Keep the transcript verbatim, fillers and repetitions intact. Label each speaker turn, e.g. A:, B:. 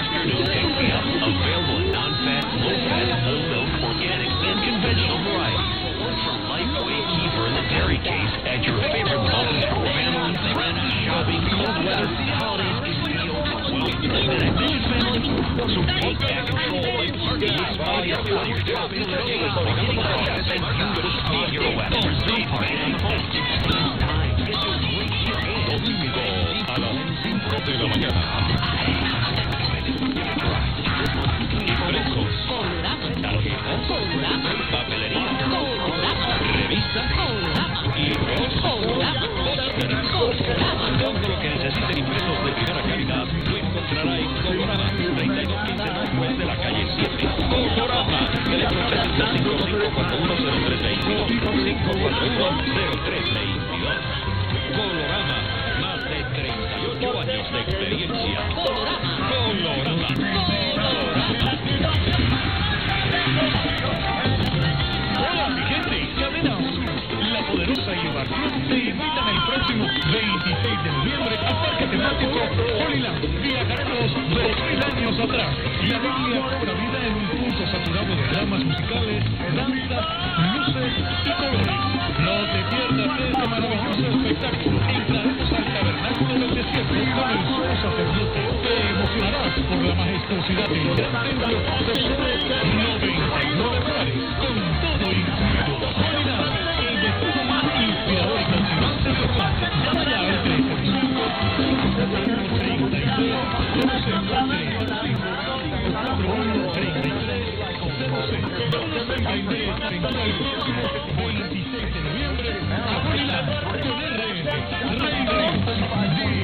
A: afternoon pick-me-up. Available in non-fat, low-fat, whole milk, organic, and conventional varieties. Look for Lifeway Kefir in the dairy case at your favorite Lowe's for family, friends, shopping, cold weather, holidays, can be overwhelming. And I think family, so take back control by partnering with Smiley while you're shopping today. Getting the best and beautiful Smiley West. Some parties on the phone. It's time. Get your great deal. Domingo a las cinco de la mañana. Impresos, tarjetas, papelería, revistas y todo lo que necesiten impresos de primera calidad lo encontrará en Colorama, treinta y dos quince Northwest de la calle siete. Colorama, teléfono setenta y cinco, cinco cuatro uno, cero tres dos dos, cinco cuatro uno, cero tres dos dos. Colorama, más de treinta y ocho años de experiencia. Colorama, Colorama, Colorama. Hola, mi gente, Cadena Azul, La Poderosa y Barrio te invitan el próximo veintiséis de noviembre al parque temático Holyland. Viajaremos dos mil años atrás y alegría pura vida en un punto saturado de dramas musicales, danza, luces y colores. No te pierdas este maravilloso espectáculo. Entraremos al tabernáculo del desierto con el sumo sacerdote. Te emocionarás por la majestuosidad del gran templo de solo noventa y nueve dólares, con todo incluido. Holyland, el destino más inspirador y cautivante de Atlanta. Llama ya al treinta y cinco, treinta y tres, doce, cuatro uno, treinta y tres, doce. No te venga y ve aventura el próximo veintiséis de noviembre a Holyland con R N, Rey Rey.